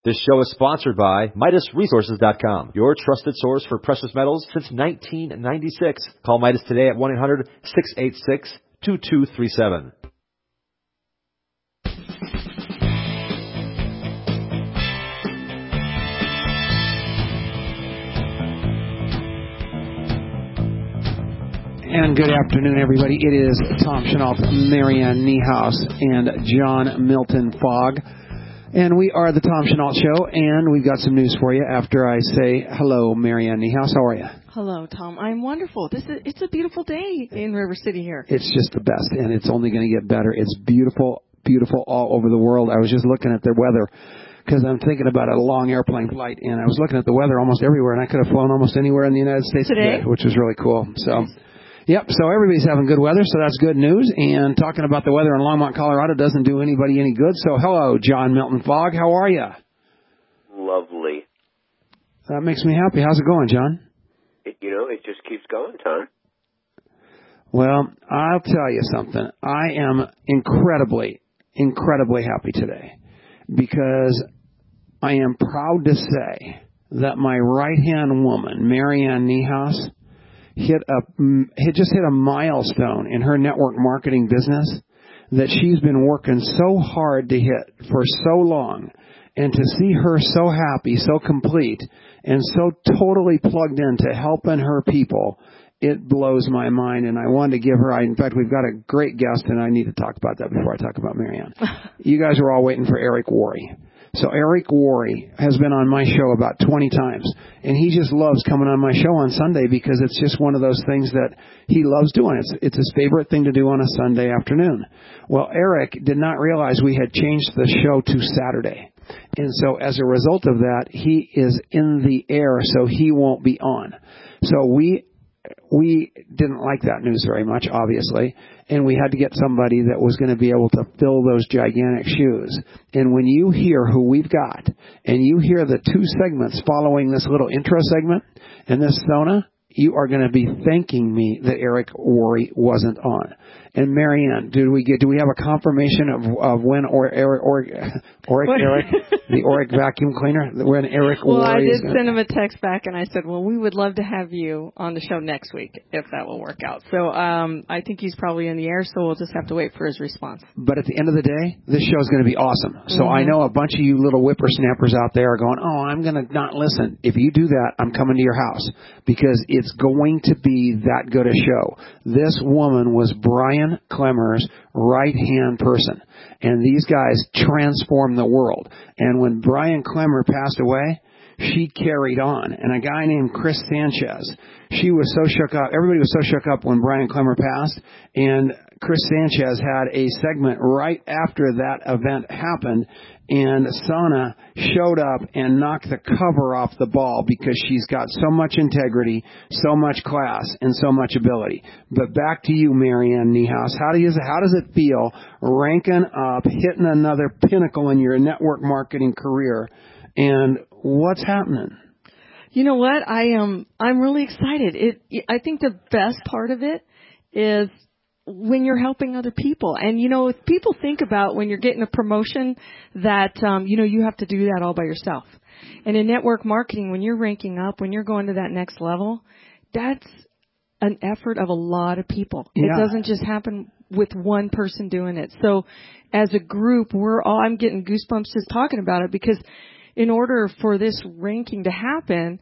This show is sponsored by MidasResources.com, your trusted source for precious metals since 1996. Call Midas today at 1-800-686-2237. And good afternoon, everybody. It is Tom Chenault, Marianne Niehaus, and John Milton Fogg. And we are the Tom Chenault Show, and we've got some news for you after I say hello, Marianne Niehaus. How are you? Hello, Tom. I'm wonderful. It's a beautiful day in River City here. It's just the best, and it's only going to get better. It's beautiful, beautiful all over the world. I was just looking at the weather because I'm thinking about a long airplane flight, and I was looking at the weather almost everywhere, and I could have flown almost anywhere in the United States today, which was really cool. So. Yep, so everybody's having good weather, so that's good news. And talking about the weather in Longmont, Colorado doesn't do anybody any good. So hello, John Milton Fogg. How are you? Lovely. That makes me happy. How's it going, John? It just keeps going, Tom. Well, I'll tell you something. I am incredibly, incredibly happy today because I am proud to say that my right-hand woman, Marianne Niehaus, just hit a milestone in her network marketing business that she's been working so hard to hit for so long, and to see her so happy, so complete, and so totally plugged into helping her people, it blows my mind. And I wanted to give her, in fact, we've got a great guest, and I need to talk about that before I talk about Marianne. You guys are all waiting for Eric Worre. So Eric Worre has been on my show about 20 times, and he just loves coming on my show on Sunday because it's just one of those things that he loves doing. It's his favorite thing to do on a Sunday afternoon. Well, Eric did not realize we had changed the show to Saturday, and so as a result of that, he is in the air, so he won't be on. So we didn't like that news very much, obviously, and we had to get somebody that was going to be able to fill those gigantic shoes. And when you hear who we've got, and you hear the two segments following this little intro segment and this Sona, you are going to be thanking me that Eric Worre wasn't on. And Marianne, do we have a confirmation of when Eric, the Oric vacuum cleaner, when Eric Worre? Well, I did send him a text back, and I said, well, we would love to have you on the show next week if that will work out. So I think he's probably in the air, so we'll just have to wait for his response. But at the end of the day, this show is going to be awesome. So I know a bunch of you little whippersnappers out there are going, oh, I'm going to not listen. If you do that, I'm coming to your house because it's going to be that good a show. This woman was Brian Clemmer's right-hand person, and these guys transformed the world. And when Brian Clemmer passed away, she carried on. And a guy named Chris Sanchez, she was so shook up. Everybody was so shook up when Brian Clemmer passed, and Chris Sanchez had a segment right after that event happened, and Sana showed up and knocked the cover off the ball because she's got so much integrity, so much class, and so much ability. But back to you, Marianne Niehaus. How does it feel ranking up, hitting another pinnacle in your network marketing career, and what's happening? You know what? I'm really excited. I think the best part of it is when you're helping other people. And, if people think about when you're getting a promotion that, you have to do that all by yourself. And in network marketing, when you're ranking up, when you're going to that next level, that's an effort of a lot of people. Yeah. It doesn't just happen with one person doing it. So as a group, I'm getting goosebumps just talking about it because in order for this ranking to happen,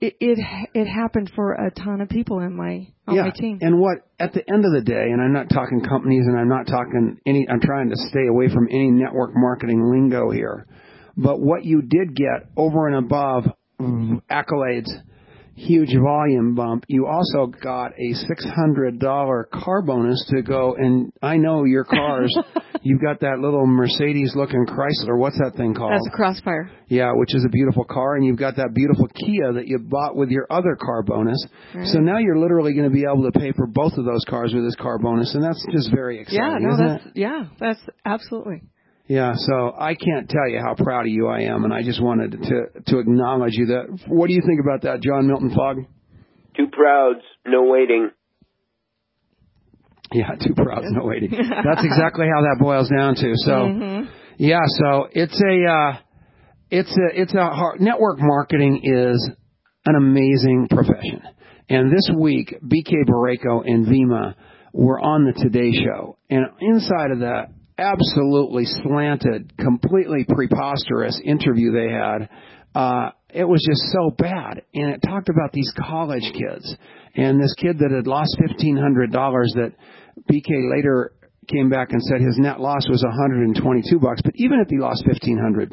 it happened for a ton of people on my team. And what, at the end of the day, and I'm not talking companies and I'm not talking I'm trying to stay away from any network marketing lingo here, but what you did get over and above accolades, huge volume bump, you also got a $600 car bonus to go, and I know your cars, you've got that little Mercedes-looking Chrysler. What's that thing called? That's a Crossfire. Yeah, which is a beautiful car, and you've got that beautiful Kia that you bought with your other car bonus. Right. So now you're literally going to be able to pay for both of those cars with this car bonus, and that's just very exciting, isn't it? Yeah, that's absolutely. Yeah, so I can't tell you how proud of you I am, and I just wanted to acknowledge you. What do you think about that, John Milton Fogg? Two prouds, no waiting. Yeah, two prouds, no waiting. That's exactly how that boils down to. So, yeah, so it's it's a hard, network marketing is an amazing profession. And this week, BK Barreto and Vima were on the Today Show. And inside of that absolutely slanted, completely preposterous interview they had, it was just so bad. And it talked about these college kids. And this kid that had lost $1,500 that BK later came back and said his net loss was $122. But even if he lost $1,500,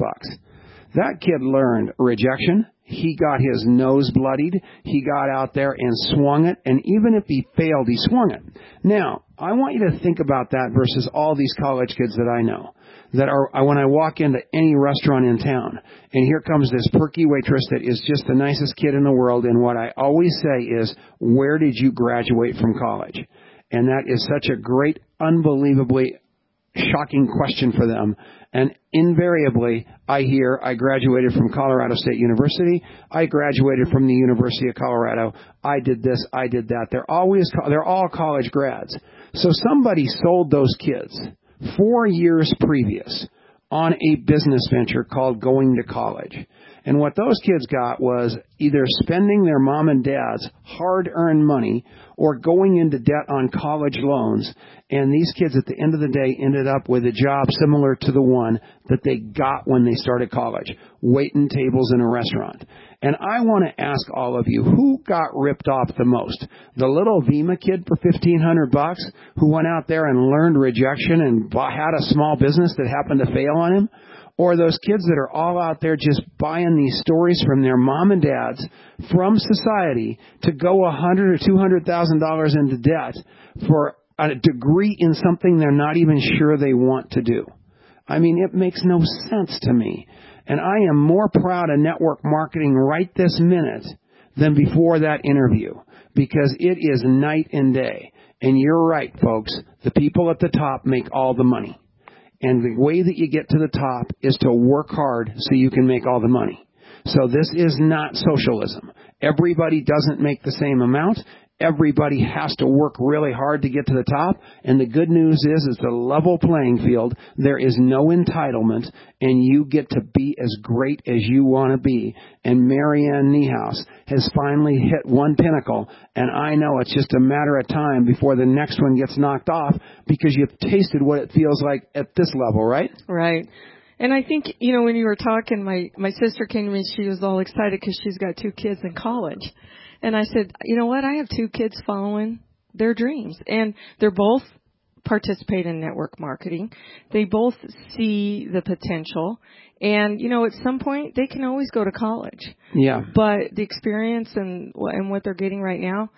that kid learned rejection. He got his nose bloodied. He got out there and swung it. And even if he failed, he swung it. Now, I want you to think about that versus all these college kids that I know that are, when I walk into any restaurant in town, and here comes this perky waitress that is just the nicest kid in the world. And what I always say is, where did you graduate from college? And that is such a great, unbelievably shocking question for them. And invariably, I hear, I graduated from Colorado State University. I graduated from the University of Colorado. I did this. I did that. They're all college grads. So somebody sold those kids 4 years previous on a business venture called going to college. And what those kids got was either spending their mom and dad's hard-earned money or going into debt on college loans. And these kids at the end of the day ended up with a job similar to the one that they got when they started college, waiting tables in a restaurant. And I want to ask all of you, who got ripped off the most? The little Vima kid for $1,500 who went out there and learned rejection and had a small business that happened to fail on him? Or those kids that are all out there just buying these stories from their mom and dads from society to go $100,000 or $200,000 into debt for a degree in something they're not even sure they want to do. I mean, it makes no sense to me. And I am more proud of network marketing right this minute than before that interview, because it is night and day. And you're right, folks. The people at the top make all the money. And the way that you get to the top is to work hard so you can make all the money. So this is not socialism. Everybody doesn't make the same amount. Everybody has to work really hard to get to the top. And the good news is it's a level playing field. There is no entitlement, and you get to be as great as you want to be. And Marianne Niehaus has finally hit one pinnacle, and I know it's just a matter of time before the next one gets knocked off, because you've tasted what it feels like at this level, right? Right. And I think, when you were talking, my sister came to me, she was all excited because she's got 2 kids in college. And I said, you know what? I have 2 kids following their dreams, and they're both participate in network marketing. They both see the potential, and at some point they can always go to college. Yeah. But the experience and what they're getting right now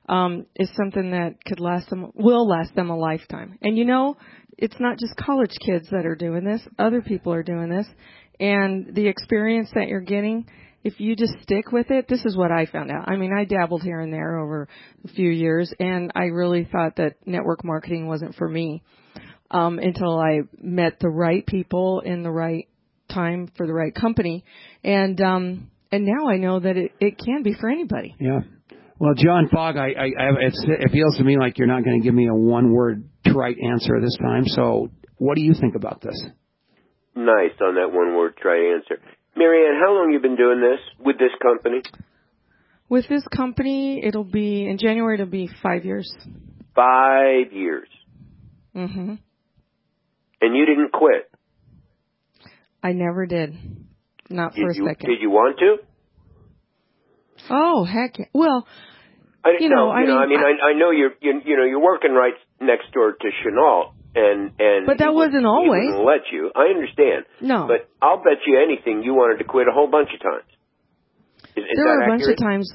is something that will last them a lifetime. And it's not just college kids that are doing this; other people are doing this, and the experience that you're getting, if you just stick with it, this is what I found out. I mean, I dabbled here and there over a few years, and I really thought that network marketing wasn't for me until I met the right people in the right time for the right company. And now I know that it can be for anybody. Yeah. Well, John Fogg, it feels to me like you're not going to give me a one-word trite answer this time. So what do you think about this? Nice on that one-word trite answer. Marianne, how long have you been doing this with this company? With this company, in January, it'll be 5 years. 5 years. Mm-hmm. And you didn't quit? I never did. Not for a second. Did you want to? Oh, heck yeah. Well, I know you're working right next door to Chenault. But that wasn't always. He wouldn't let you. I understand. No. But I'll bet you anything you wanted to quit a whole bunch of times. There were a bunch of times.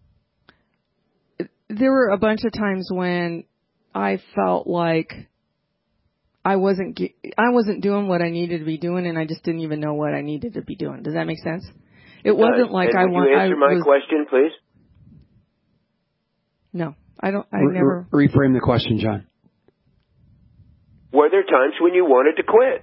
There were a bunch of times when I felt like I wasn't doing what I needed to be doing, and I just didn't even know what I needed to be doing. Does that make sense? It wasn't like I wanted. Would you answer my question, please? No, I don't. I never. Reframe the question, John. Were there times when you wanted to quit?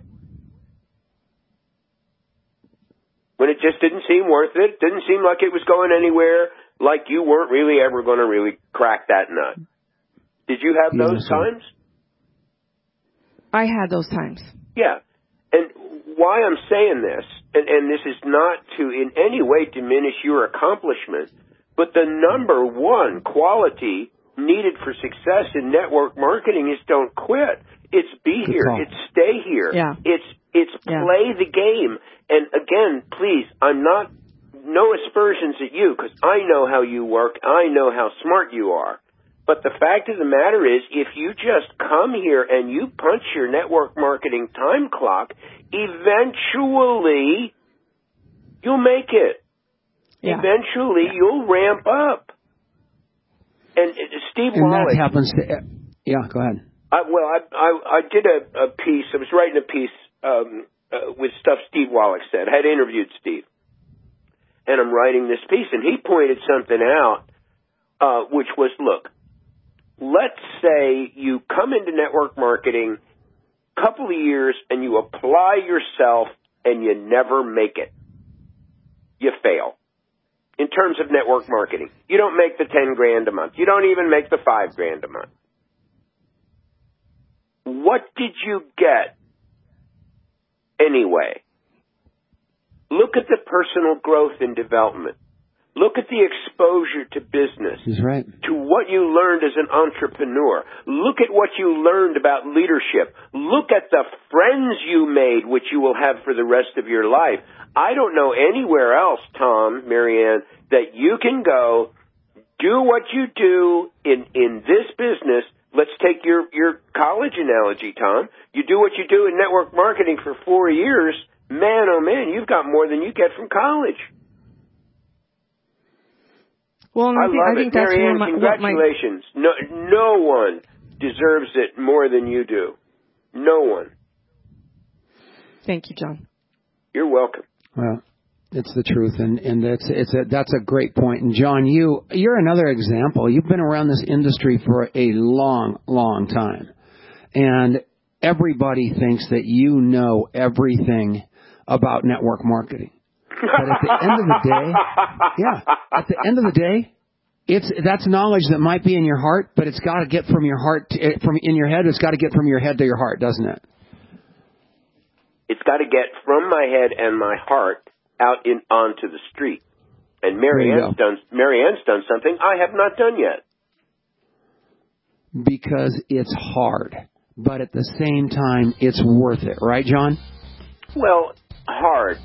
When it just didn't seem worth it? Didn't seem like it was going anywhere, like you weren't really ever going to really crack that nut? Did you have those times? I had those times. Yeah. And why I'm saying this, and this is not to in any way diminish your accomplishment, but the number one quality needed for success in network marketing is don't quit. It's be Good here. call. It's stay here. Yeah. It's play the game. And again, please, I'm not, no aspersions at you, because I know how you work. I know how smart you are. But the fact of the matter is, if you just come here and you punch your network marketing time clock, eventually you'll make it. Yeah. Eventually you'll ramp up. And Steve And Wallach. that happens to, go ahead. I did a piece. I was writing a piece with stuff Steve Wallach said. I had interviewed Steve, and I'm writing this piece, and he pointed something out, which was, look, let's say you come into network marketing a couple of years, and you apply yourself, and you never make it. You fail. In terms of network marketing, you don't make the $10,000 a month. You don't even make the $5,000 a month. What did you get anyway? Look at the personal growth and development. Look at the exposure to business. He's right. To what you learned as an entrepreneur. Look at what you learned about leadership. Look at the friends you made, which you will have for the rest of your life. I don't know anywhere else, Tom, Marianne, that you can go do what you do in this business. Let's take your college analogy, Tom. You do what you do in network marketing for 4 years. Man, oh man, you've got more than you get from college. Well, and I think that's Marianne, congratulations. No one deserves it more than you do. No one. Thank you, John. You're welcome. Well, it's the truth, and that's a great point. And John, you're another example. You've been around this industry for a long, long time, and everybody thinks that you know everything about network marketing. But at the end of the day, that's knowledge that might be in your heart, but it's got to get from your heart from in your head. It's got to get from your head to your heart, doesn't it? It's got to get from my head and my heart out onto the street. And Marianne's done something I have not done yet. Because it's hard, but at the same time, it's worth it, right, John? Well, hard.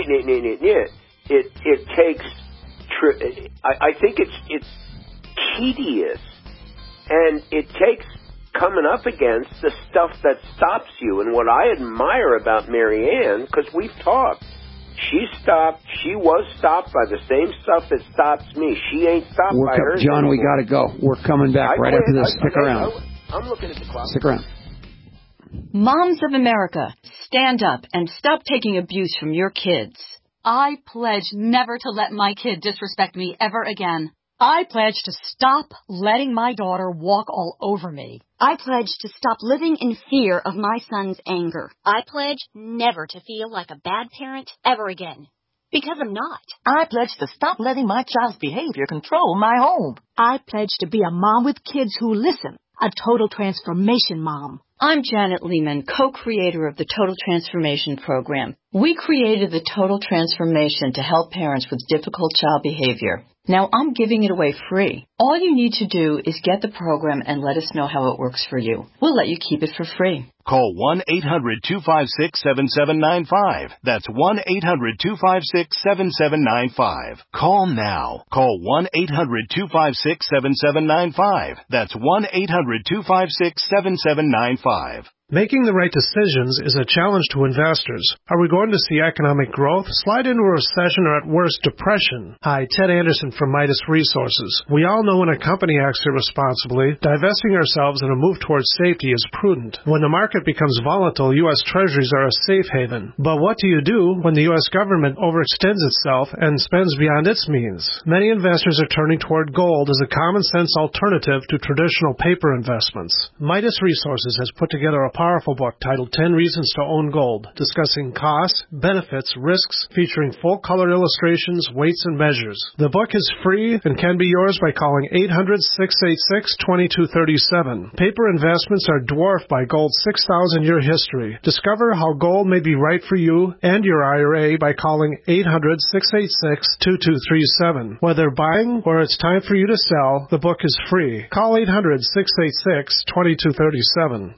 It takes. I think it's tedious, and it takes coming up against the stuff that stops you. And what I admire about Marianne, because we've talked, she was stopped by the same stuff that stops me. She ain't stopped by hers. John, anymore. We got to go. We're coming back right after this. Stick around. I'm looking at the clock. Stick around. Moms of America, stand up and stop taking abuse from your kids. I pledge never to let my kid disrespect me ever again. I pledge to stop letting my daughter walk all over me. I pledge to stop living in fear of my son's anger. I pledge never to feel like a bad parent ever again. Because I'm not. I pledge to stop letting my child's behavior control my home. I pledge to be a mom with kids who listen. A total transformation mom. I'm Janet Lehman, co-creator of the Total Transformation Program. We created the Total Transformation to help parents with difficult child behavior. Now I'm giving it away free. All you need to do is get the program and let us know how it works for you. We'll let you keep it for free. Call 1-800-256-7795. That's 1-800-256-7795. Call now. Call 1-800-256-7795. That's 1-800-256-7795. Making the right decisions is a challenge to investors. Are we going to see economic growth, slide into a recession, or at worst, depression? Hi, Ted Anderson from Midas Resources. We all know when a company acts irresponsibly, divesting ourselves in a move towards safety is prudent. When the market becomes volatile, U.S. Treasuries are a safe haven. But what do you do when the U.S. government overextends itself and spends beyond its means? Many investors are turning toward gold as a common-sense alternative to traditional paper investments. Midas Resources has put together a powerful book titled 10 Reasons to Own Gold, discussing costs, benefits, risks, featuring full-color illustrations, weights, and measures. The book is free and can be yours by calling 800-686-2237. Paper investments are dwarfed by gold's 6,000-year history. Discover how gold may be right for you and your IRA by calling 800-686-2237. Whether buying or it's time for you to sell, the book is free. Call 800-686-2237.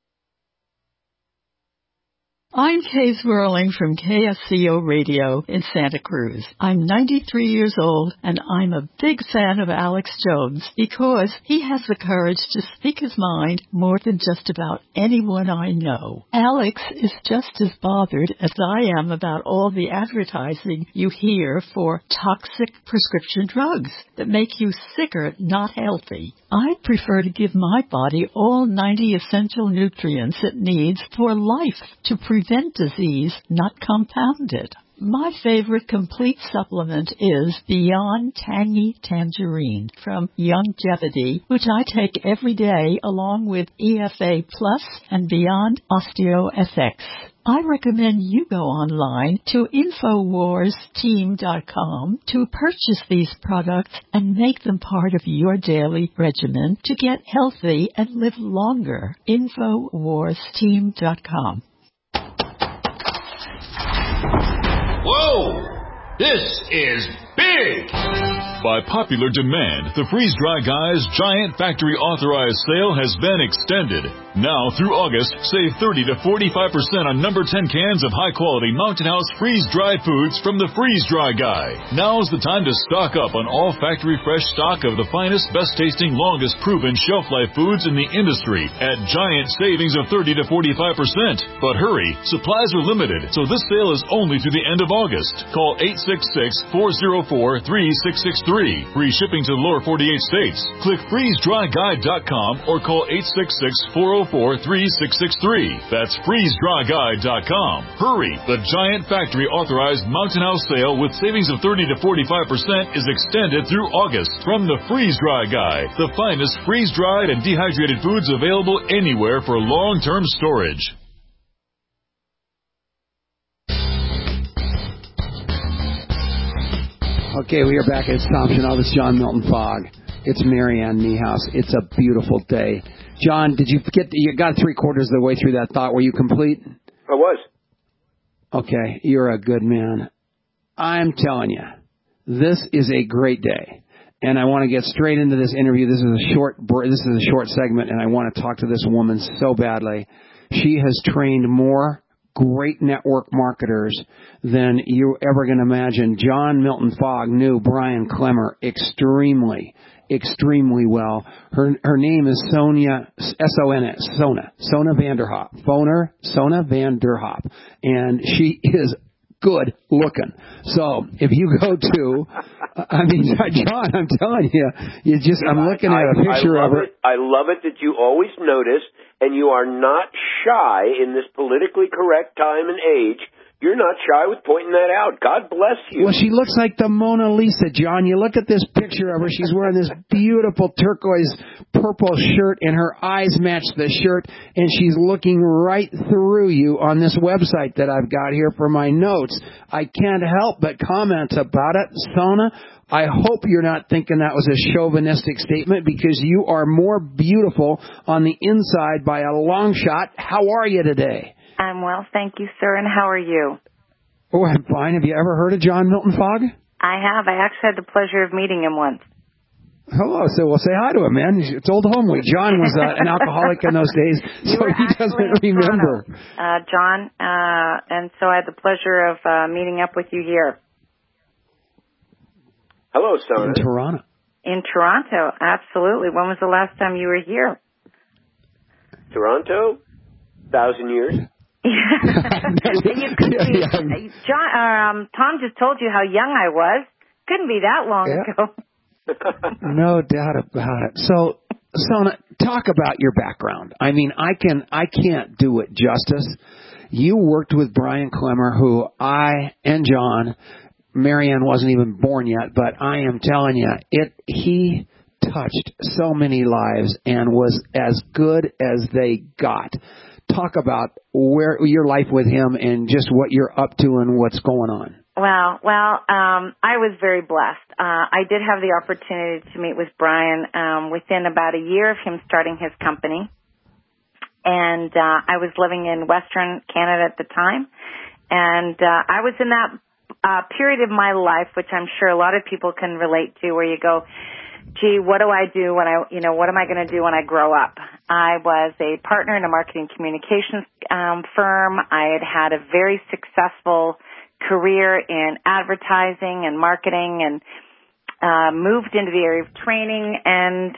I'm Kay Swirling from KSCO Radio in Santa Cruz. I'm 93 years old, and I'm a big fan of Alex Jones because he has the courage to speak his mind more than just about anyone I know. Alex is just as bothered as I am about all the advertising you hear for toxic prescription drugs that make you sicker, not healthy. I prefer to give my body all 90 essential nutrients it needs for life to prevent disease, not compound it. My favorite complete supplement is Beyond Tangy Tangerine from Youngevity, which I take every day along with EFA Plus and Beyond OsteoFX. I recommend you go online to InfoWarsTeam.com to purchase these products and make them part of your daily regimen to get healthy and live longer. InfoWarsTeam.com. Whoa! This is big! By popular demand, the Freeze Dry Guys Giant Factory Authorized Sale has been extended. Now through August, save 30 to 45% on number 10 cans of high-quality Mountain House freeze-dried foods from the Freeze Dry Guy. Now's the time to stock up on all factory fresh stock of the finest, best-tasting, longest-proven shelf-life foods in the industry at giant savings of 30 to 45%. But hurry, supplies are limited, so this sale is only through the end of August. Call 866-404-3663. Free shipping to the lower 48 states. Click freezedryguide.com or call 866-404-3663. That's freezedryguide.com. Hurry! The Giant Factory Authorized Mountain House Sale with savings of 30 to 45% is extended through August from the Freeze Dry Guy, the finest freeze-dried and dehydrated foods available anywhere for long-term storage. Okay, we are back. It's Tom Chanel. This is John Milton Fogg. It's Marianne Niehaus. It's a beautiful day. John, did you got 3/4 of the way through that thought? Were you complete? I was. Okay, you're a good man. I'm telling you, this is a great day. And I want to get straight into this interview. This is a short segment, and I want to talk to this woman so badly. She has trained more great network marketers than you're ever going to imagine. John Milton Fogg knew Brian Klemmer extremely well. Her name is Sonia, Sona Vanderhop. Sona Vanderhop. And she is good looking. So if you go to, John, I'm telling you, I'm looking at a picture of her. I love it that you always notice, and you are not shy in this politically correct time and age. You're not shy with pointing that out. God bless you. Well, she looks like the Mona Lisa, John. You look at this picture of her. She's wearing this beautiful turquoise purple shirt, and her eyes match the shirt, and she's looking right through you on this website that I've got here for my notes. I can't help but comment about it. Sona, I hope you're not thinking that was a chauvinistic statement, because you are more beautiful on the inside by a long shot. How are you today? I'm well, thank you, sir. And how are you? Oh, I'm fine. Have you ever heard of John Milton Fogg? I have. I actually had the pleasure of meeting him once. Hello. So we'll say hi to him, man. It's old home week. John was an alcoholic in those days, so he doesn't remember. John, and so I had the pleasure of meeting up with you here. Hello, Sona. In Toronto. In Toronto, absolutely. When was the last time you were here? Toronto? 1,000 years. You could be, John, Tom just told you how young I was. Couldn't be that long ago. No doubt about it. So, Sona, talk about your background. I mean, I can't do it justice. You worked with Brian Klemmer, who and John, Marianne wasn't even born yet, but I am telling you, he touched so many lives and was as good as they got. talk about where your life with him and just what you're up to and what's going on. Well, I was very blessed. I did have the opportunity to meet with Brian within about a year of him starting his company. And I was living in Western Canada at the time. And I was in that period of my life, which I'm sure a lot of people can relate to, where you go, gee, what do I do what am I going to do when I grow up? I was a partner in a marketing communications firm. I had a very successful career in advertising and marketing, and moved into the area of training, and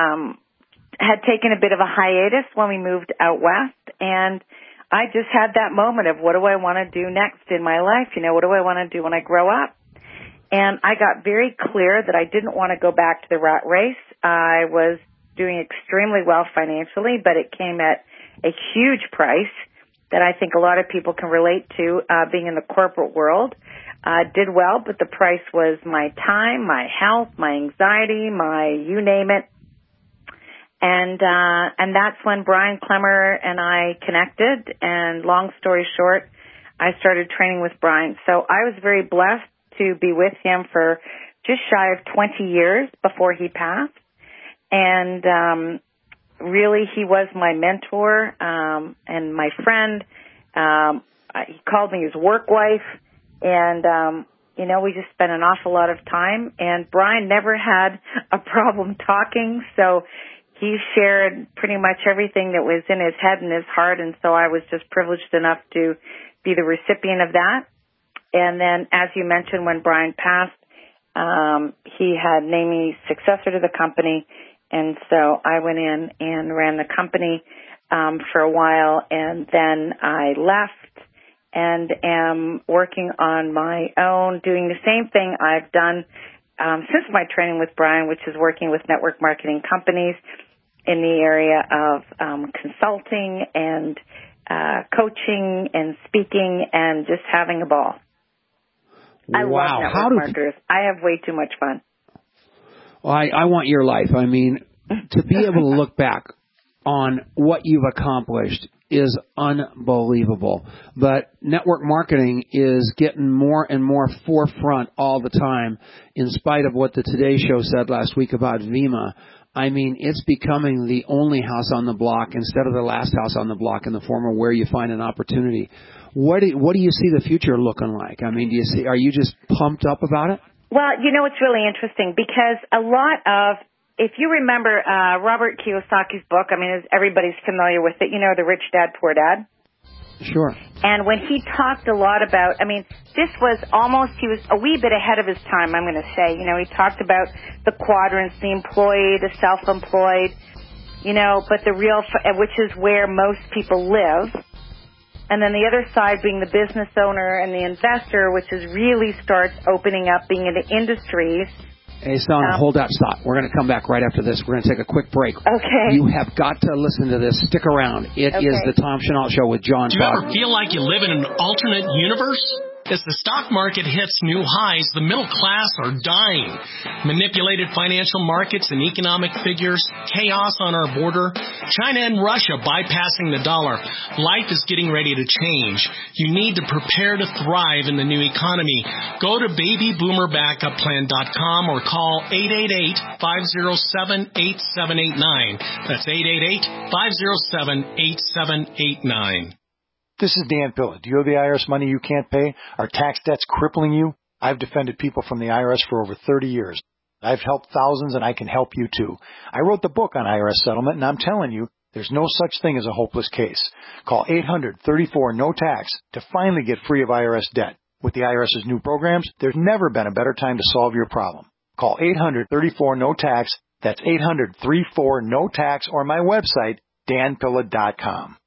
had taken a bit of a hiatus when we moved out west. And I just had that moment of, what do I want to do next in my life? What do I want to do when I grow up? And I got very clear that I didn't want to go back to the rat race. I was doing extremely well financially, but it came at a huge price that I think a lot of people can relate to, being in the corporate world. Did well, but the price was my time, my health, my anxiety, you name it. And that's when Brian Clemmer and I connected, and long story short, I started training with Brian. So I was very blessed to be with him for just shy of 20 years before he passed. And really, he was my mentor and my friend. He called me his work wife, and we just spent an awful lot of time. And Brian never had a problem talking, so he shared pretty much everything that was in his head and his heart, and so I was just privileged enough to be the recipient of that. And then, as you mentioned, when Brian passed, he had named me successor to the company, and so I went in and ran the company for a while, and then I left and am working on my own, doing the same thing I've done since my training with Brian, which is working with network marketing companies in the area of consulting and coaching and speaking and just having a ball. I love network marketers. I have way too much fun. Well, I want your life. I mean, to be able to look back on what you've accomplished is unbelievable. But network marketing is getting more and more forefront all the time, in spite of what the Today Show said last week about Vemma. I mean, it's becoming the only house on the block instead of the last house on the block in the form of where you find an opportunity. What do you see the future looking like? I mean, are you just pumped up about it? Well, it's really interesting because a lot of, if you remember Robert Kiyosaki's book, I mean, everybody's familiar with it, The Rich Dad, Poor Dad. Sure. And when he talked a lot about, this was he was a wee bit ahead of his time, I'm going to say. He talked about the quadrants, the employee, the self-employed, but the real, which is where most people live. And then the other side being the business owner and the investor, which really starts opening up, being into industries. Hey, son, hold that stop. We're going to come back right after this. We're going to take a quick break. Okay. You have got to listen to this. Stick around. It is the Tom Chenault Show with John Fox. Do you ever feel like you live in an alternate universe? As the stock market hits new highs, the middle class are dying. Manipulated financial markets and economic figures, chaos on our border, China and Russia bypassing the dollar. Life is getting ready to change. You need to prepare to thrive in the new economy. Go to babyboomerbackupPlan.com or call 888-507-8789. That's 888-507-8789. This is Dan Pilla. Do you owe the IRS money you can't pay? Are tax debts crippling you? I've defended people from the IRS for over 30 years. I've helped thousands, and I can help you too. I wrote the book on IRS settlement, and I'm telling you, there's no such thing as a hopeless case. Call 800-34-NO-TAX to finally get free of IRS debt. With the IRS's new programs, there's never been a better time to solve your problem. Call 800-34-NO-TAX. That's 800-34-NO-TAX, or my website, danpilla.com.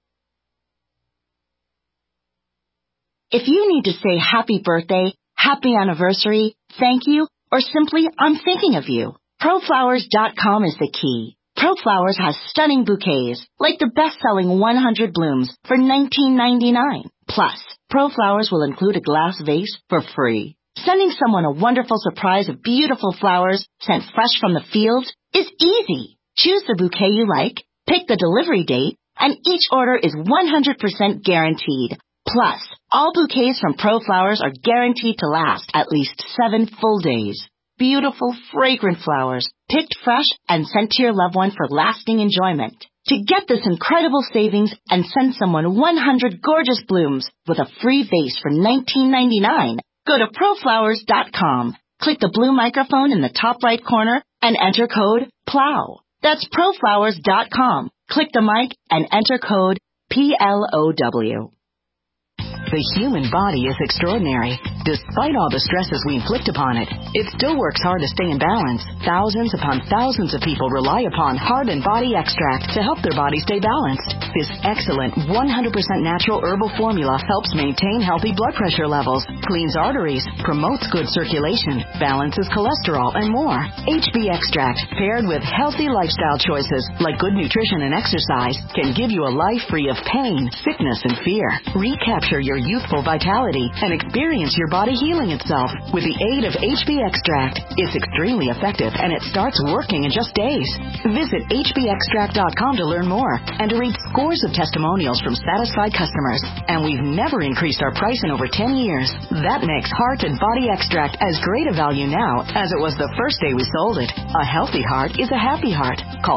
If you need to say happy birthday, happy anniversary, thank you, or simply I'm thinking of you, ProFlowers.com is the key. ProFlowers has stunning bouquets, like the best-selling 100 blooms for $19.99. Plus, ProFlowers will include a glass vase for free. Sending someone a wonderful surprise of beautiful flowers sent fresh from the field is easy. Choose the bouquet you like, pick the delivery date, And each order is 100% guaranteed. Plus, all bouquets from ProFlowers are guaranteed to last at least 7 full days. Beautiful, fragrant flowers, picked fresh and sent to your loved one for lasting enjoyment. To get this incredible savings and send someone 100 gorgeous blooms with a free vase for $19.99, go to proflowers.com. Click the blue microphone in the top right corner and enter code PLOW. That's proflowers.com. Click the mic and enter code PLOW. The human body is extraordinary. Despite all the stresses we inflict upon it, it still works hard to stay in balance. Thousands upon thousands of people rely upon Heart and Body Extract to help their body stay balanced. This excellent 100% natural herbal formula helps maintain healthy blood pressure levels, cleans arteries, promotes good circulation, balances cholesterol, and more. HB Extract, paired with healthy lifestyle choices like good nutrition and exercise, can give you a life free of pain, sickness, and fear. Recapture your youthful vitality and experience your body healing itself with the aid of HB Extract. It's extremely effective and it starts working in just days. Visit hbextract.com to learn more and to read scores of testimonials from satisfied customers. And we've never increased our price in over 10 years. That makes Heart and Body Extract as great a value now as it was the first day we sold it. A healthy heart is a happy heart. Call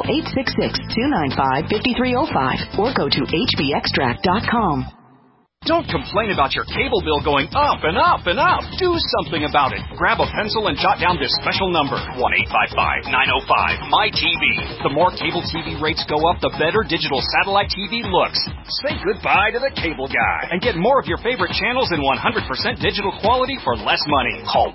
866-295-5305 or go to hbextract.com. Don't complain about your cable bill going up and up and up. Do something about it. Grab a pencil and jot down this special number, 1-855-905-MY-TV. The more cable TV rates go up, the better digital satellite TV looks. Say goodbye to the cable guy and get more of your favorite channels in 100% digital quality for less money. Call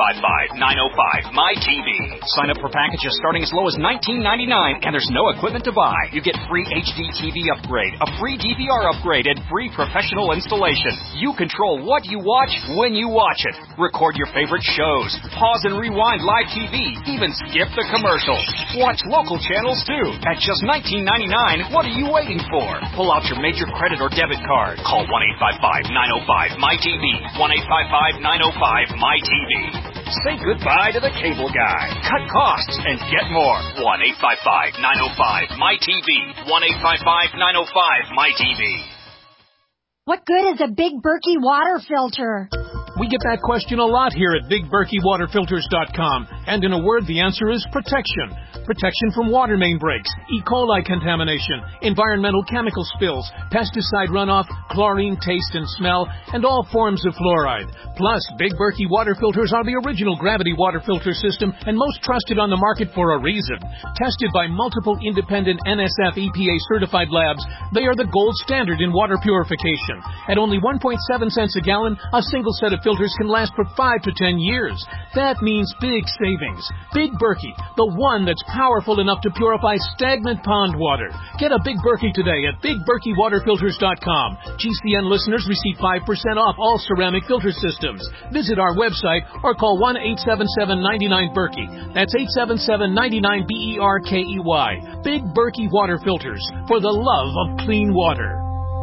1-855-905-MY-TV. Sign up for packages starting as low as $19.99, and there's no equipment to buy. You get free HD TV upgrade, a free DVR upgrade, and free professional installation. You control what you watch when you watch it. Record your favorite shows. Pause and rewind live TV. Even skip the commercials. Watch local channels too. At just $19.99, what are you waiting for? Pull out your major credit or debit card. Call 1-855-905-MY-TV. 1-855-905-MY-TV. Say goodbye to the cable guy. Cut costs and get more. 1-855-905-MY-TV. 1-855-905-MY-TV. What good is a Big Berkey water filter? We get that question a lot here at BigBerkeyWaterFilters.com. And in a word, the answer is protection. Protection from water main breaks, E. coli contamination, environmental chemical spills, pesticide runoff, chlorine taste and smell, and all forms of fluoride. Plus, Big Berkey water filters are the original gravity water filter system and most trusted on the market for a reason. Tested by multiple independent NSF EPA certified labs, they are the gold standard in water purification. At only 1.7 cents a gallon, a single set of filters can last for 5 to 10 years. That means big savings. Big Berkey, the one that's powerful enough to purify stagnant pond water. Get a Big Berkey today at BigBerkeyWaterFilters.com. GCN listeners receive 5% off all ceramic filter systems. Visit our website or call 1-877-99-BERKEY. That's 877-99-BERKEY. Big Berkey Water Filters, for the love of clean water.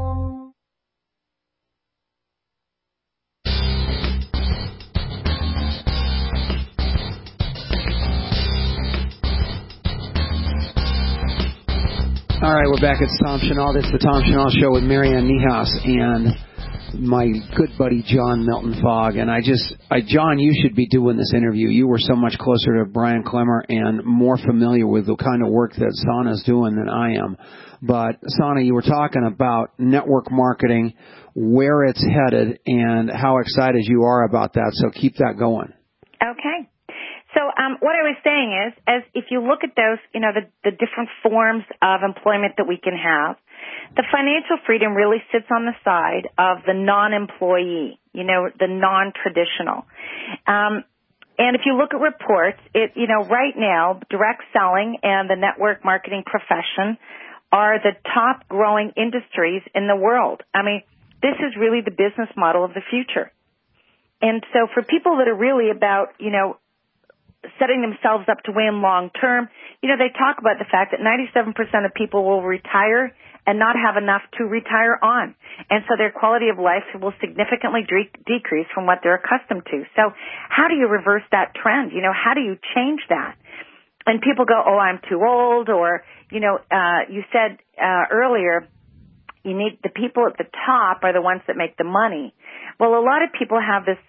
All right, we're back at Tom Chenault. This is the Tom Chenault Show with Marianne Niehaus and my good buddy John Milton Fogg. And John, you should be doing this interview. You were so much closer to Brian Clemmer and more familiar with the kind of work that Sana's doing than I am. But Sana, you were talking about network marketing, where it's headed, and how excited you are about that. So keep that going. Okay. So what I was saying is, as if you look at those, the different forms of employment that we can have, the financial freedom really sits on the side of the non-employee, the non-traditional. And if you look at reports, right now, direct selling and the network marketing profession are the top growing industries in the world. I mean, this is really the business model of the future. And so for people that are really about, setting themselves up to win long term, they talk about the fact that 97% of people will retire and not have enough to retire on. And so their quality of life will significantly decrease from what they're accustomed to. So how do you reverse that trend? How do you change that? And people go, oh, I'm too old, or, you said earlier, you need the people at the top are the ones that make the money. Well, a lot of people have this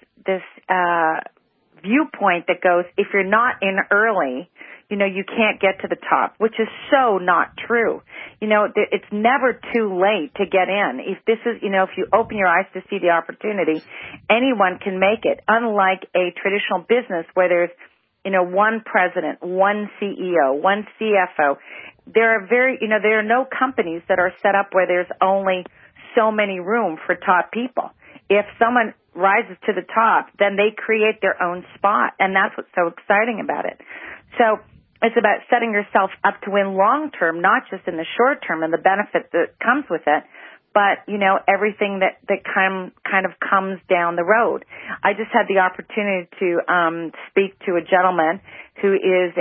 viewpoint that goes, if you're not in early, you can't get to the top, which is so not true. It's never too late to get in. If this is, if you open your eyes to see the opportunity, anyone can make it. Unlike a traditional business where there's, one president, one CEO, one CFO. There are no companies that are set up where there's only so many room for top people. If someone rises to the top, then they create their own spot, and that's what's so exciting about it. So it's about setting yourself up to win long term, not just in the short term and the benefit that comes with it, but, everything that kind of comes down the road. I just had the opportunity to speak to a gentleman who is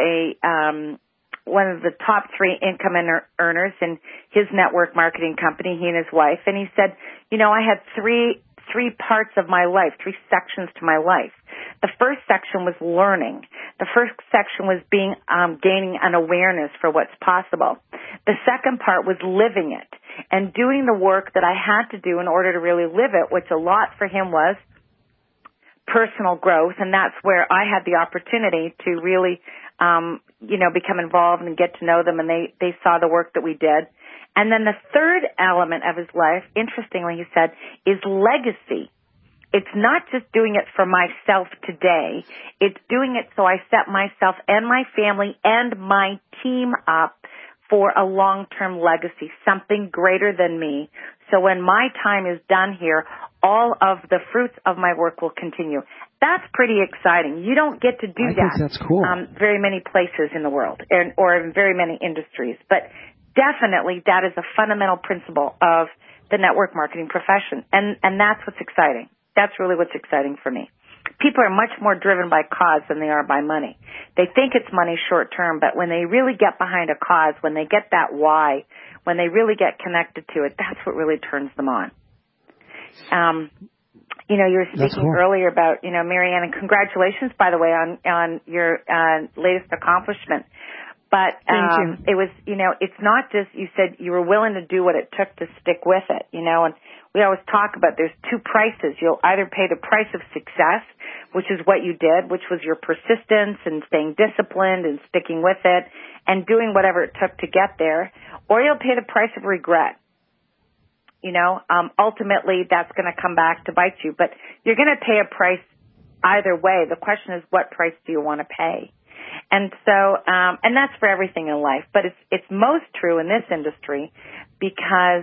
one of the top 3 income earners in his network marketing company, he and his wife, and he said, I had three parts of my life, 3 sections to my life. The first section was learning. The first section was gaining an awareness for what's possible. The second part was living it and doing the work that I had to do in order to really live it, which a lot for him was personal growth, and that's where I had the opportunity to really, become involved and get to know them, and they saw the work that we did. And then the third element of his life, interestingly, he said, is legacy. It's not just doing it for myself today. It's doing it so I set myself and my family and my team up for a long-term legacy, something greater than me. So when my time is done here, all of the fruits of my work will continue. That's pretty exciting. You don't get to do that. That's cool. Very many places in the world or in very many industries. But definitely that is a fundamental principle of the network marketing profession. And that's what's exciting. That's really what's exciting for me. People are much more driven by cause than they are by money. They think it's money short term, but when they really get behind a cause, when they get that why, when they really get connected to it, that's what really turns them on. You were speaking earlier about, Marianne, and congratulations, by the way, on your latest accomplishment. But it was, it's not just, you said you were willing to do what it took to stick with it, and we always talk about there's 2 prices. You'll either pay the price of success, which is what you did, which was your persistence and staying disciplined and sticking with it and doing whatever it took to get there, or you'll pay the price of regret. Ultimately that's going to come back to bite you, but you're going to pay a price either way. The question is, what price do you want to pay? And so, and that's for everything in life, but it's most true in this industry because,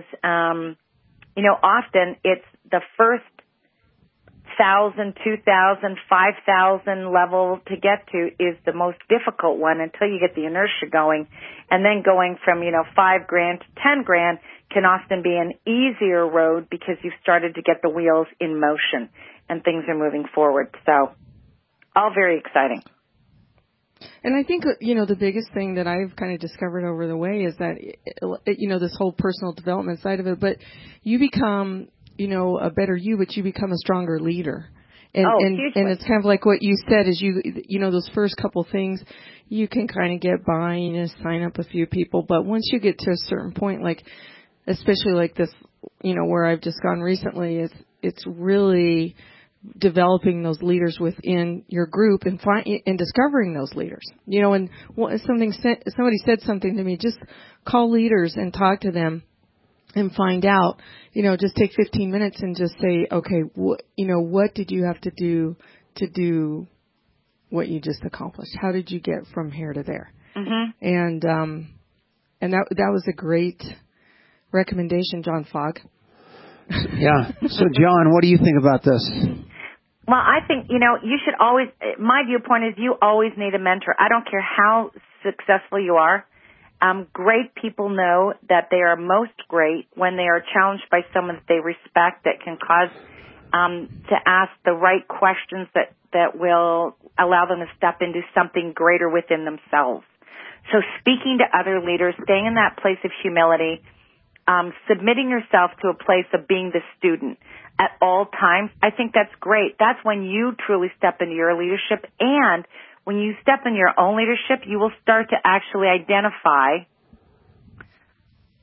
often it's the first 1,000, 2,000, 5,000 level to get to is the most difficult one until you get the inertia going. And then going from, $5,000 to $10,000 can often be an easier road because you've started to get the wheels in motion and things are moving forward. So all very exciting. And I think, the biggest thing that I've kind of discovered over the way is that, this whole personal development side of it, but you become, a better you, but you become a stronger leader. And it's kind of like what you said is those first couple things, you can kind of get by and sign up a few people. But once you get to a certain point, like, especially like this, where I've just gone recently, it's really developing those leaders within your group and discovering those leaders. And somebody said something to me, just call leaders and talk to them and find out, just take 15 minutes and just say, okay, what did you have to do what you just accomplished? How did you get from here to there? Mm-hmm. And that was a great recommendation, John Fogg. Yeah. So, John, what do you think about this? Well, I think, you should always, my viewpoint is you always need a mentor. I don't care how successful you are. Great people know that they are most great when they are challenged by someone that they respect that can cause to ask the right questions that will allow them to step into something greater within themselves. So speaking to other leaders, staying in that place of humility, submitting yourself to a place of being the student at all times, I think that's great. That's when you truly step into your leadership. And when you step in your own leadership, you will start to actually identify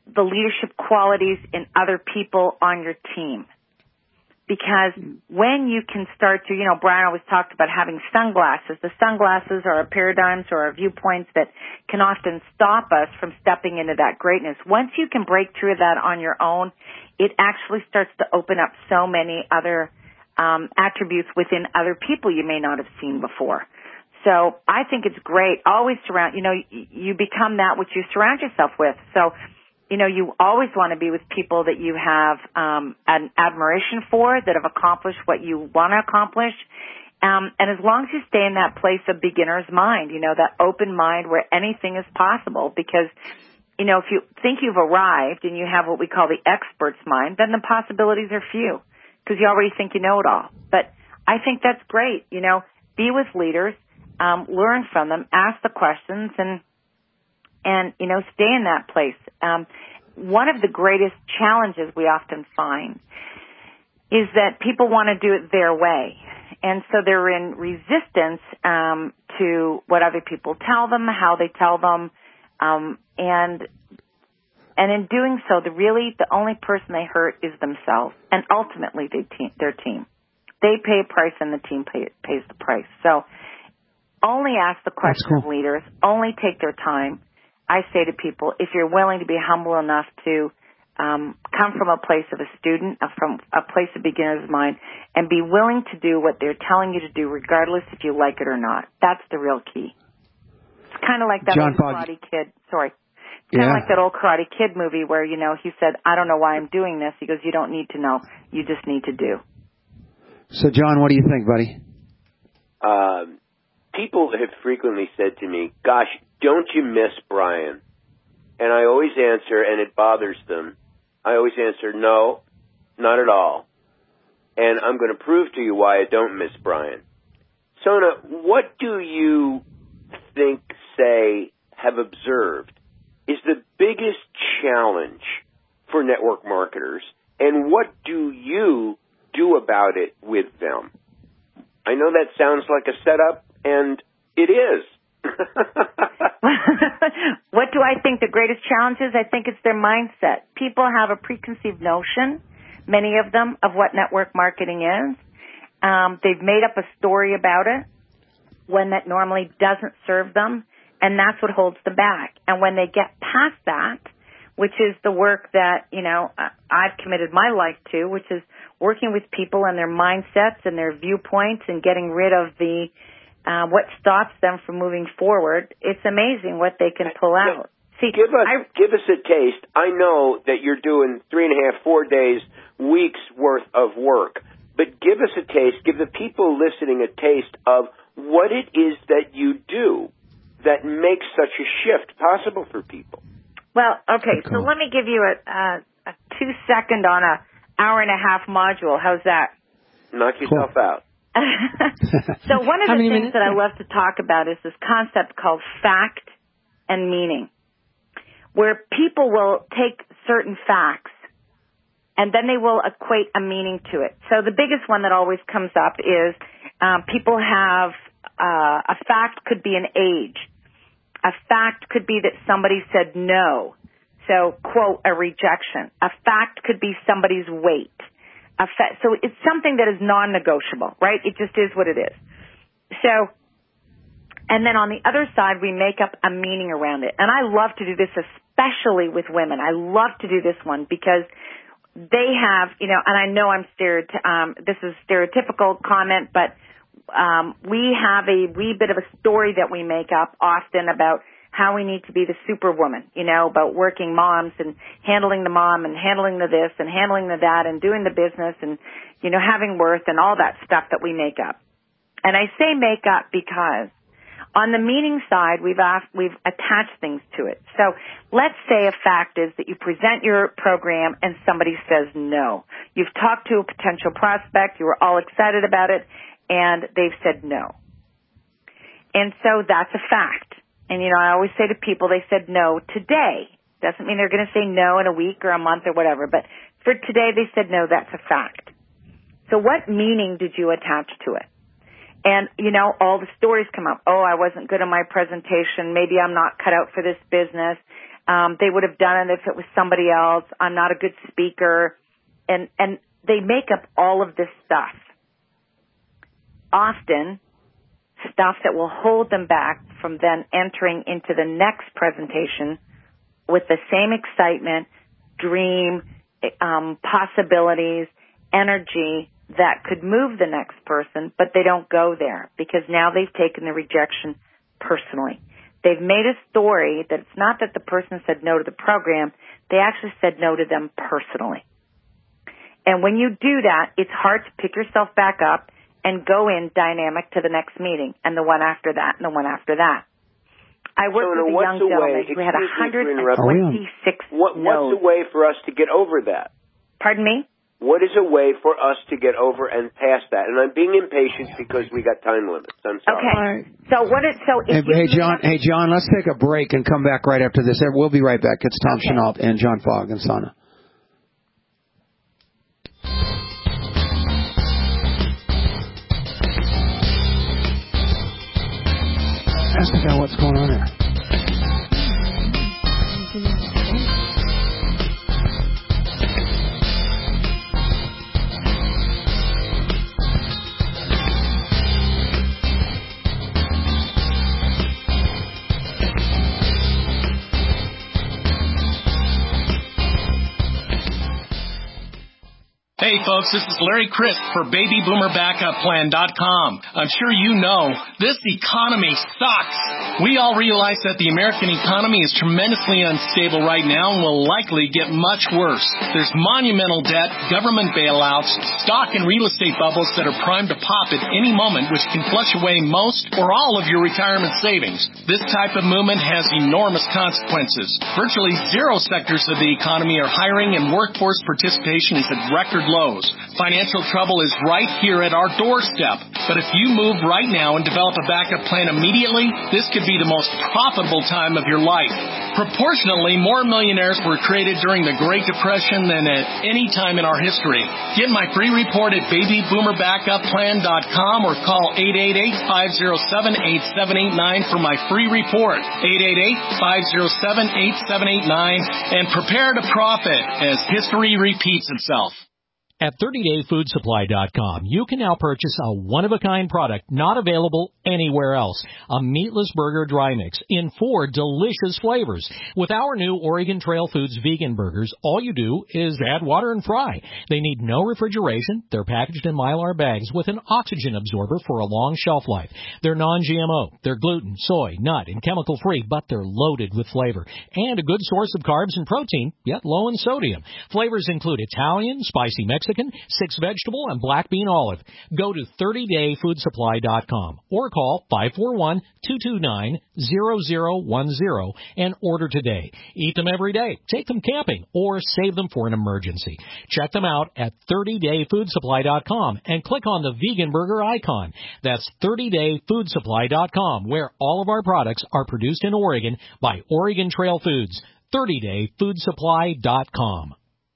the leadership qualities in other people on your team. Because when you can start to, Brian always talked about having sunglasses. The sunglasses are our paradigms or our viewpoints that can often stop us from stepping into that greatness. Once you can break through that on your own, it actually starts to open up so many other attributes within other people you may not have seen before. So I think it's great. Always surround, you become that which you surround yourself with. So, you always want to be with people that you have an admiration for, that have accomplished what you want to accomplish. And as long as you stay in that place of beginner's mind, that open mind where anything is possible, because, if you think you've arrived and you have what we call the expert's mind, then the possibilities are few because you already think you know it all. But I think that's great. Be with leaders, learn from them, ask the questions, and stay in that place. One of the greatest challenges we often find is that people want to do it their way. And so they're in resistance to what other people tell them, how they tell them, and in doing so, the only person they hurt is themselves, and ultimately their team. They pay a price, and the team pays the price. So only ask the question of leaders, only take their time. I say to people, if you're willing to be humble enough to come from a place of a student, from a place of beginner's mind, and be willing to do what they're telling you to do, regardless if you like it or not, that's the real key. It's kind of like that old Karate Kid. Sorry. It's kind of like that old Karate Kid movie where, he said, I don't know why I'm doing this. He goes, you don't need to know. You just need to do. So, John, what do you think, buddy? People have frequently said to me, gosh, don't you miss Brian? And I always answer, and it bothers them, I always answer, no, not at all. And I'm going to prove to you why I don't miss Brian. Sona, what do you think, have observed is the biggest challenge for network marketers, and what do you do about it with them? I know that sounds like a setup, and it is. What do I think the greatest challenge is? I think it's their mindset. People have a preconceived notion, many of them, of what network marketing is. They've made up a story about it, one that normally doesn't serve them, and that's what holds them back. And when they get past that, which is the work that, I've committed my life to, which is working with people and their mindsets and their viewpoints and getting rid of the what stops them from moving forward, it's amazing what they can pull out. See, give us a taste. I know that you're doing 3.5, 4 days, weeks worth of work, but give us a taste, give the people listening a taste of what it is that you do that makes such a shift possible for people. Well, okay, so let me give you a 2-second on a hour-and-a-half module. How's that? Knock yourself out. So one of the things that I love to talk about is this concept called fact and meaning, where people will take certain facts and then they will equate a meaning to it. So the biggest one that always comes up is people have a fact could be an age. A fact could be that somebody said no. So, quote, a rejection. A fact could be somebody's weight. So it's something that is non-negotiable, right? It just is what it is. So, and then on the other side, we make up a meaning around it. And I love to do this, especially with women. I love to do this one because they have, and I know this is a stereotypical comment, but we have a wee bit of a story that we make up often about how we need to be the superwoman, about working moms and handling the mom and handling the this and handling the that and doing the business and, having worth and all that stuff that we make up. And I say make up because on the meaning side, we've attached things to it. So let's say a fact is that you present your program and somebody says no. You've talked to a potential prospect, you were all excited about it, and they've said no. And so that's a fact. And, I always say to people, they said no today. Doesn't mean they're going to say no in a week or a month or whatever. But for today, they said no, that's a fact. So what meaning did you attach to it? And, all the stories come up. Oh, I wasn't good in my presentation. Maybe I'm not cut out for this business. They would have done it if it was somebody else. I'm not a good speaker. And they make up all of this stuff. Often, stuff that will hold them back from then entering into the next presentation with the same excitement, dream, possibilities, energy that could move the next person, but they don't go there because now they've taken the rejection personally. They've made a story that it's not that the person said no to the program, they actually said no to them personally. And when you do that, it's hard to pick yourself back up and go in dynamic to the next meeting and the one after that and the one after that. I worked with a young gentleman who had 126 What's a way for us to get over that? Pardon me? What is a way for us to get over and past that? And I'm being impatient because we got time limits. I'm sorry. Okay. Hey, John, let's take a break and come back right after this. We'll be right back. It's Tom Chenault and John Fogg and Sana. Ask the guy what's going on there. Hey folks, this is Larry Crisp for BabyBoomerBackupPlan.com. I'm sure you know, this economy sucks. We all realize that the American economy is tremendously unstable right now and will likely get much worse. There's monumental debt, government bailouts, stock and real estate bubbles that are primed to pop at any moment, which can flush away most or all of your retirement savings. This type of movement has enormous consequences. Virtually zero sectors of the economy are hiring and workforce participation is at record lows. Financial trouble is right here at our doorstep. But if you move right now and develop a backup plan immediately, this could be the most profitable time of your life. Proportionally, more millionaires were created during the Great Depression than at any time in our history. Get my free report at BabyBoomerBackupPlan.com or call 888-507-8789 for my free report. 888-507-8789 and prepare to profit as history repeats itself. At 30dayfoodsupply.com, you can now purchase a one-of-a-kind product not available anywhere else. A meatless burger dry mix in 4 delicious flavors. With our new Oregon Trail Foods vegan burgers, all you do is add water and fry. They need no refrigeration. They're packaged in Mylar bags with an oxygen absorber for a long shelf life. They're non-GMO. They're gluten, soy, nut, and chemical-free, but they're loaded with flavor. And a good source of carbs and protein, yet low in sodium. Flavors include Italian, spicy Mexican, 6 vegetable, and black bean olive. Go to 30dayfoodsupply.com or call 541-229-0010 and order today. Eat them every day, take them camping, or save them for an emergency. Check them out at 30dayfoodsupply.com and click on the vegan burger icon. That's 30dayfoodsupply.com, where all of our products are produced in Oregon by Oregon Trail Foods. 30dayfoodsupply.com.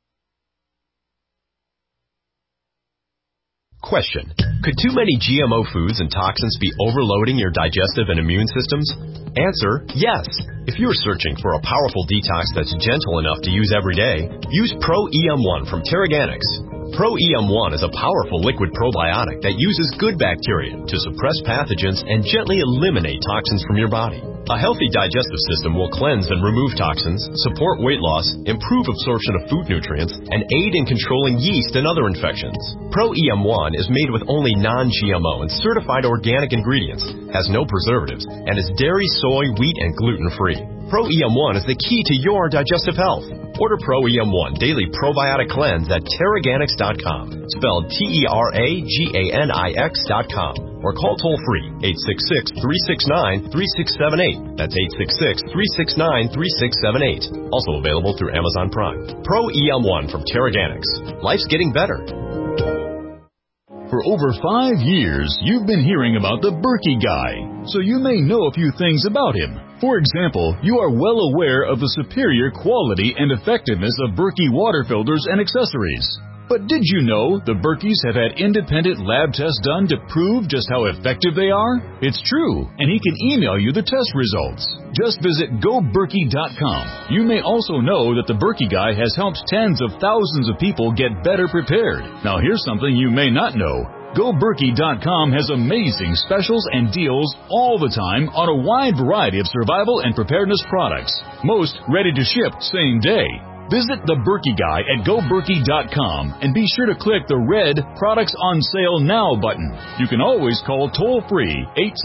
Question. Could too many GMO foods and toxins be overloading your digestive and immune systems? Answer, yes. If you're searching for a powerful detox that's gentle enough to use every day, use Pro-EM1 from Terraganics. Pro-EM1 is a powerful liquid probiotic that uses good bacteria to suppress pathogens and gently eliminate toxins from your body. A healthy digestive system will cleanse and remove toxins, support weight loss, improve absorption of food nutrients, and aid in controlling yeast and other infections. Pro-EM1 is made with only non-GMO and certified organic ingredients, has no preservatives, and is dairy, soy, wheat, and gluten-free. Pro-EM1 is the key to your digestive health. Order Pro-EM1 Daily Probiotic Cleanse at Terraganics.com, spelled Terraganix.com, or call toll-free 866-369-3678. That's 866-369-3678. Also available through Amazon Prime. Pro-EM1 from Terraganics. Life's getting better. For over 5 years, you've been hearing about the Berkey Guy, so you may know a few things about him. For example, you are well aware of the superior quality and effectiveness of Berkey water filters and accessories. But did you know the Berkeys have had independent lab tests done to prove just how effective they are? It's true, and he can email you the test results. Just visit GoBerkey.com. You may also know that the Berkey Guy has helped tens of thousands of people get better prepared. Now here's something you may not know. GoBerkey.com has amazing specials and deals all the time on a wide variety of survival and preparedness products. Most ready to ship same day. Visit the Berkey Guy at GoBerkey.com and be sure to click the red Products on Sale Now button. You can always call toll-free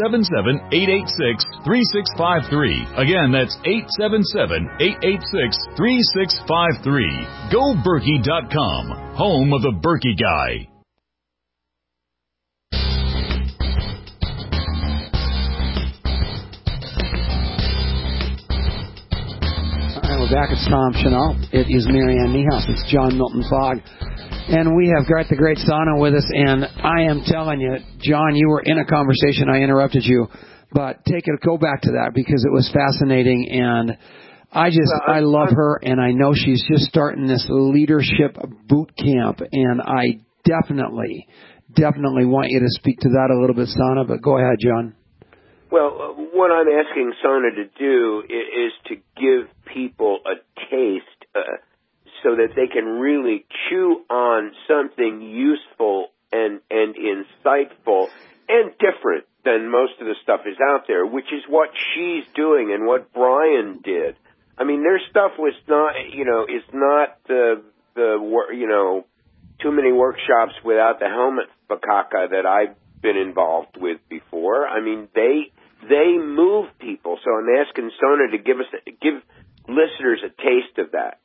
877-886-3653. Again, that's 877-886-3653. GoBerkey.com, home of the Berkey Guy. We're back. It's Tom Chanel. It is Marianne Niehaus. It's John Milton Fogg. And we have got the great Sana with us. And I am telling you, John, you were in a conversation. I interrupted you. But go back to that because it was fascinating. And I love her. And I know she's just starting this leadership boot camp. And I definitely want you to speak to that a little bit, Sana. But go ahead, John. Well, what I'm asking Sana to do is to give people a taste so that they can really chew on something useful and insightful and different than most of the stuff is out there, which is what she's doing and what Brian did. I mean, their stuff was not, is not the too many workshops without the helmet fakaka that I've been involved with before. I mean, they move people. So I'm asking Sona to give listeners a taste of that.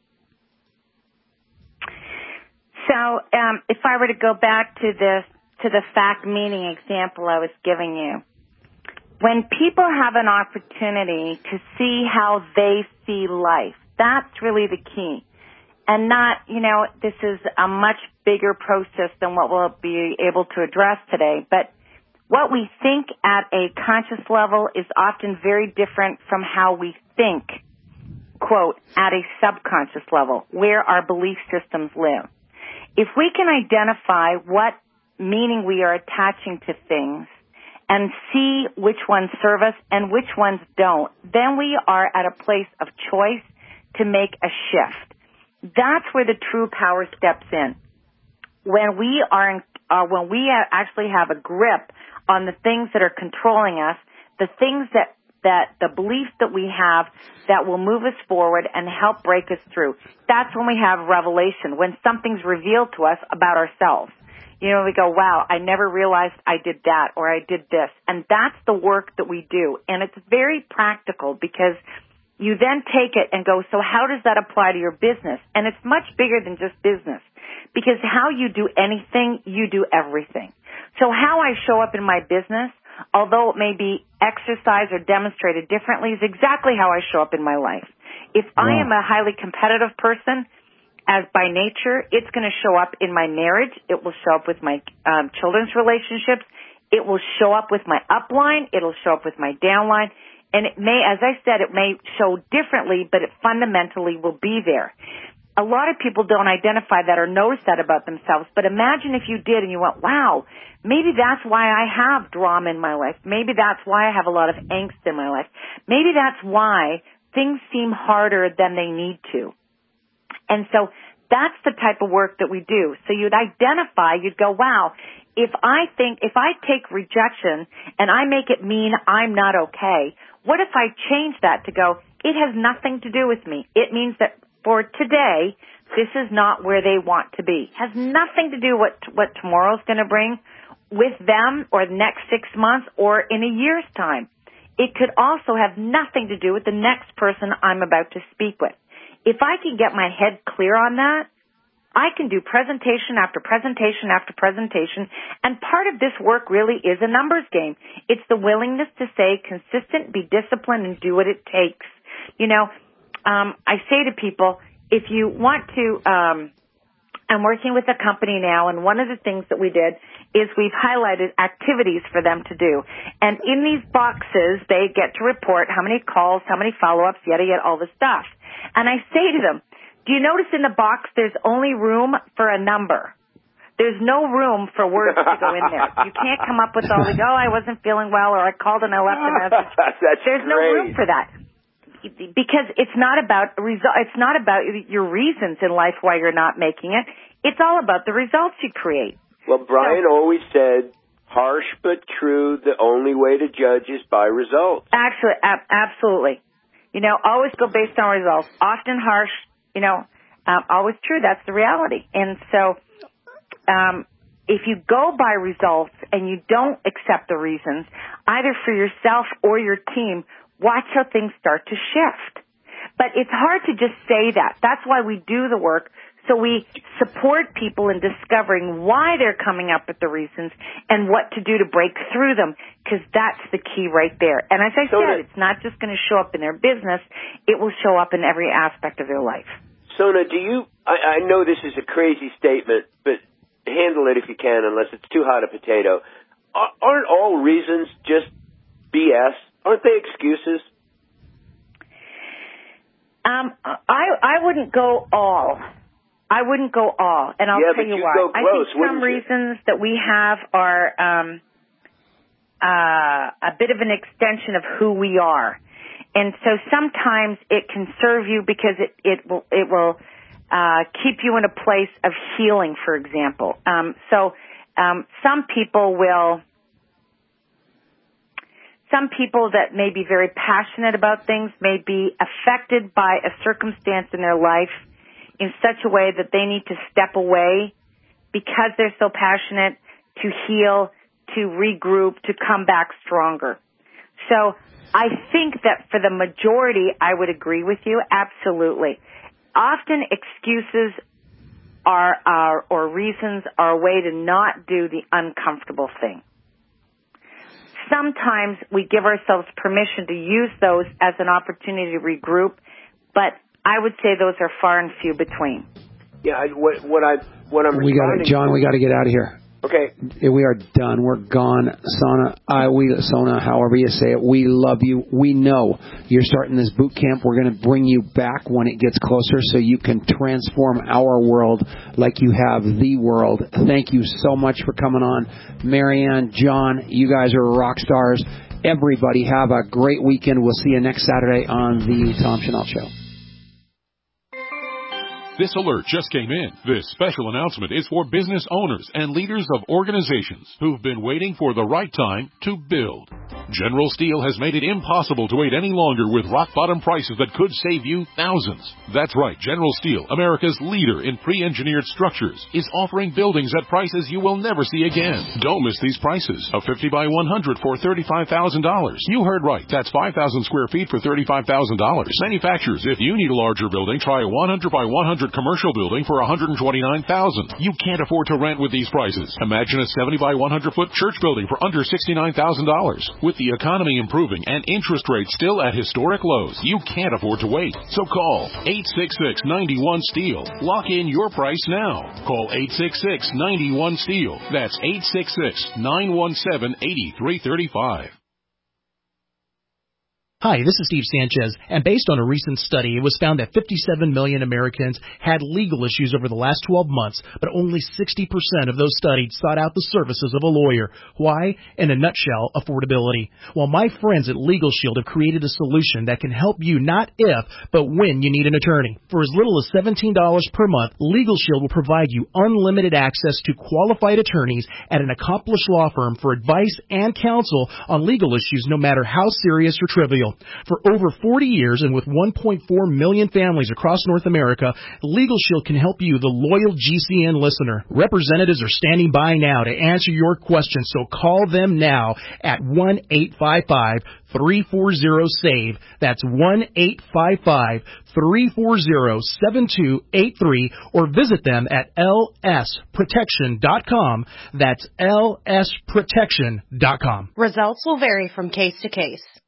So, if I were to go back to the fact meaning example I was giving you, when people have an opportunity to see how they see life, that's really the key. And not, this is a much bigger process than what we'll be able to address today, but what we think at a conscious level is often very different from how we think, quote, at a subconscious level, where our belief systems live. If we can identify what meaning we are attaching to things and see which ones serve us and which ones don't, then we are at a place of choice to make a shift. That's where the true power steps in. When we actually have a grip on the things that are controlling us, the things that the beliefs that we have that will move us forward and help break us through. That's when we have revelation, when something's revealed to us about ourselves. We go, wow, I never realized I did that or I did this. And that's the work that we do. And it's very practical because you then take it and go, so how does that apply to your business? And it's much bigger than just business because how you do anything, you do everything. So how I show up in my business, although it may be exercised or demonstrated differently, is exactly how I show up in my life. If I am a highly competitive person, as by nature, it's going to show up in my marriage. It will show up with my children's relationships. It will show up with my upline. It'll show up with my downline. And it may, as I said, it may show differently, but it fundamentally will be there. A lot of people don't identify that or notice that about themselves, but imagine if you did and you went, wow, maybe that's why I have drama in my life. Maybe that's why I have a lot of angst in my life. Maybe that's why things seem harder than they need to. And so that's the type of work that we do. So you'd identify, you'd go, wow, if I take rejection and I make it mean I'm not okay, what if I change that to go, it has nothing to do with me. It means that for today, this is not where they want to be. Has nothing to do what tomorrow's going to bring with them or the next 6 months or in a year's time. It could also have nothing to do with the next person I'm about to speak with. If I can get my head clear on that, I can do presentation after presentation after presentation, and part of this work really is a numbers game. It's the willingness to stay consistent, be disciplined, and do what it takes. I say to people, if you want to, I'm working with a company now, and one of the things that we did is we've highlighted activities for them to do. And in these boxes, they get to report how many calls, how many follow-ups, yada, all the stuff. And I say to them, Do you notice in the box there's only room for a number? There's no room for words to go in there. You can't come up with all these, I wasn't feeling well, or I called and I left a message. There's no room for that. Because it's not about your reasons in life why you're not making it. It's all about the results you create. Well, Brian always said, harsh but true, the only way to judge is by results. Actually, absolutely. Always go based on results. Often harsh, always true. That's the reality. And so, if you go by results and you don't accept the reasons, either for yourself or your team, watch how things start to shift. But it's hard to just say that. That's why we do the work. So we support people in discovering why they're coming up with the reasons and what to do to break through them, because that's the key right there. And as I said, it's not just going to show up in their business. It will show up in every aspect of their life. Sona, I know this is a crazy statement, but handle it if you can, unless it's too hot a potato. Aren't all reasons just BS? Aren't they excuses? I wouldn't go all. And I'll tell you why. I think some reasons that we have are a bit of an extension of who we are. And so sometimes it can serve you because it will keep you in a place of healing, for example. Some people that may be very passionate about things may be affected by a circumstance in their life in such a way that they need to step away because they're so passionate to heal, to regroup, to come back stronger. So I think that for the majority, I would agree with you, absolutely. Often excuses or reasons are a way to not do the uncomfortable thing. Sometimes we give ourselves permission to use those as an opportunity to regroup, but I would say those are far and few between. Yeah, what I'm responding. John, we got to get out of here. Okay. We are done. We're gone. Sona, however you say it, we love you. We know you're starting this boot camp. We're going to bring you back when it gets closer so you can transform our world like you have the world. Thank you so much for coming on. Marianne, John, you guys are rock stars. Everybody have a great weekend. We'll see you next Saturday on the Tom Chenault Show. This alert just came in. This special announcement is for business owners and leaders of organizations who've been waiting for the right time to build. General Steel has made it impossible to wait any longer with rock-bottom prices that could save you thousands. That's right, General Steel, America's leader in pre-engineered structures, is offering buildings at prices you will never see again. Don't miss these prices. A 50 by 100 for $35,000. You heard right. That's 5,000 square feet for $35,000. Manufacturers, if you need a larger building, try a 100 by 100 commercial building for $129,000. You can't afford to rent with these prices. Imagine a 70 by 100 foot church building for under $69,000. With the economy improving and interest rates still at historic lows, you can't afford to wait. So call 866-91-STEEL. Lock in your price now. Call 866-91-STEEL. That's 866-917-8335. Hi, this is Steve Sanchez, and based on a recent study, it was found that 57 million Americans had legal issues over the last 12 months, but only 60% of those studied sought out the services of a lawyer. Why? In a nutshell, affordability. Well, my friends at Legal Shield have created a solution that can help you not if, but when you need an attorney. For as little as $17 per month, Legal Shield will provide you unlimited access to qualified attorneys at an accomplished law firm for advice and counsel on legal issues, no matter how serious or trivial. For over 40 years and with 1.4 million families across North America, Legal Shield can help you, the loyal GCN listener. Representatives are standing by now to answer your questions, so call them now at 1-855-340-SAVE. That's 1-855-340-7283, or visit them at lsprotection.com. That's lsprotection.com. Results will vary from case to case.